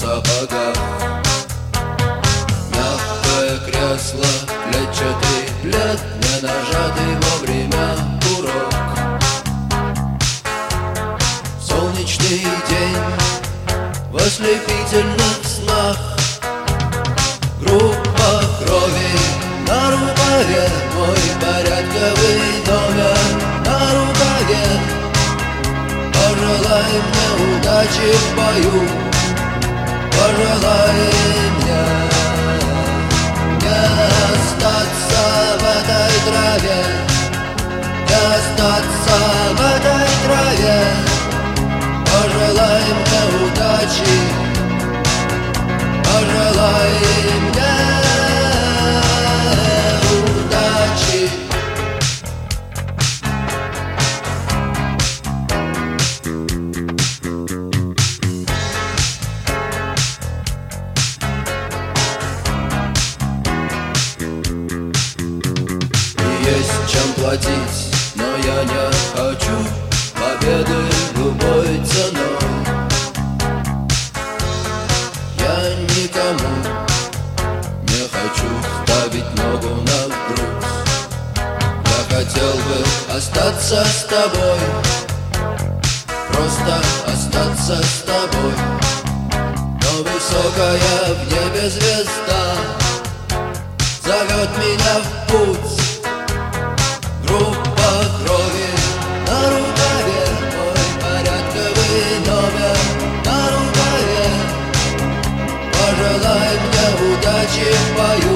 сапогах. Мягкое кресло, клетчатый плед, не нажатый вовремя курок. Солнечный день в ослепительных снах. Группа крови на рукаве, мой порядковый номер на рукаве. Пожелай мне удачи в бою, пожелай мне не остаться в этой траве, не остаться в этой траве. Пожелай мне удачи, пожелай мне удачи. Есть чем платить, но я не хочу победы любой ценой. Я никому не хочу ставить ногу на грудь. Я хотел бы остаться с тобой, просто остаться с тобой. Но высокая в небе звезда зовет меня в путь. Группа крови на рукаве, мой порядковый номер на рукаве. Пожелай мне удачи в бою,